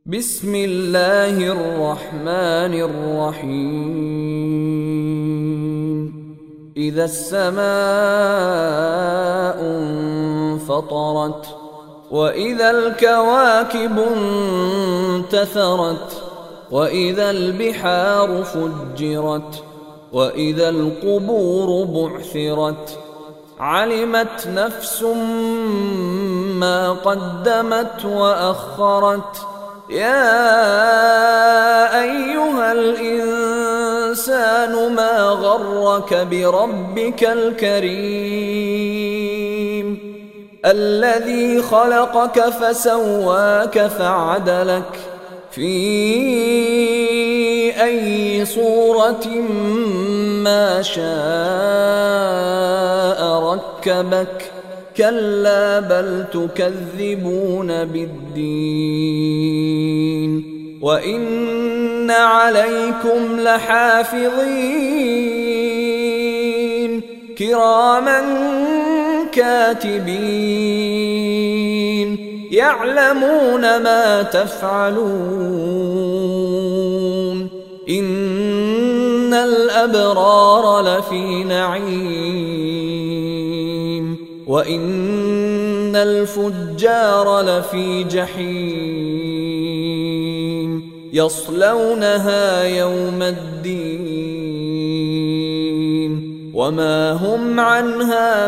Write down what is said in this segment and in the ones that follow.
بسم الله الرحمن الرحيم. إذا السماء انفطرت وإذا الكواكب انتثرت وإذا البحار فجرت وإذا القبور بعثرت علمت نفس ما قدمت وأخرت. يا أيها الإنسان ما غرك بربك الكريم الذي خلقك فسواك فعدلك في أي صورة ما شاء ركبك. كلا بل تكذبون بالدين وإن عليكم لحافظين كراما كاتبين يعلمون ما تفعلون. إن الأبرار لفي نعيم وإن الفجار لفي جحيم يصلونها يوم الدين وما هم عنها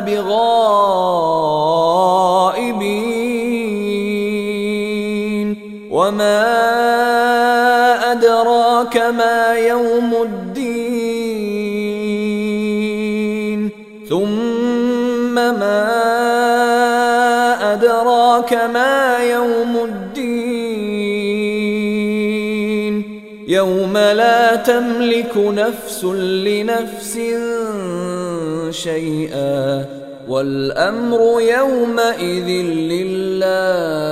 بغائبين. وما أدراك ما يوم الدين ثم ما أدراك ما يوم الدين يوم لا تملك نفس لنفس شيئا والأمر يومئذ لله.